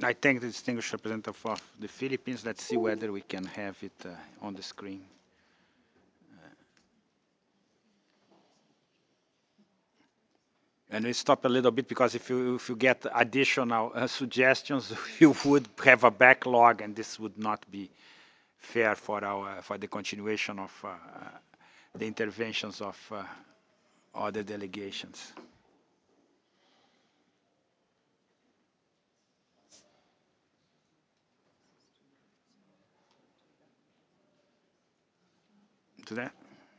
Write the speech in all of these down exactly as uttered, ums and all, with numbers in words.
I thank the distinguished representative of the Philippines. Let's see whether we can have it uh, on the screen. And we stop a little bit because if you if you get additional uh, suggestions, you would have a backlog, and this would not be fair for our for the continuation of uh, the interventions of uh, other delegations. To that.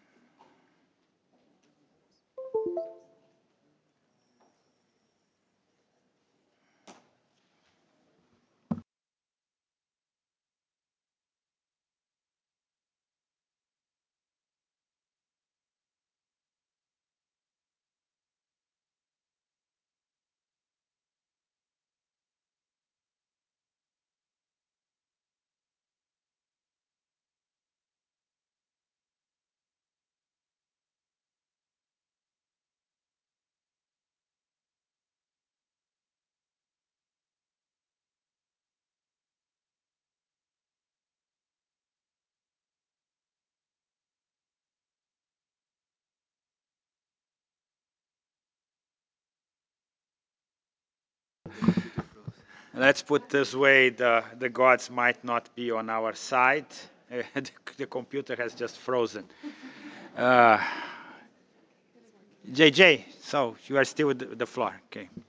Let's put this way: the the gods might not be on our side. Uh, the, the computer has just frozen. Uh, J J, so you are still with the, the floor. Okay.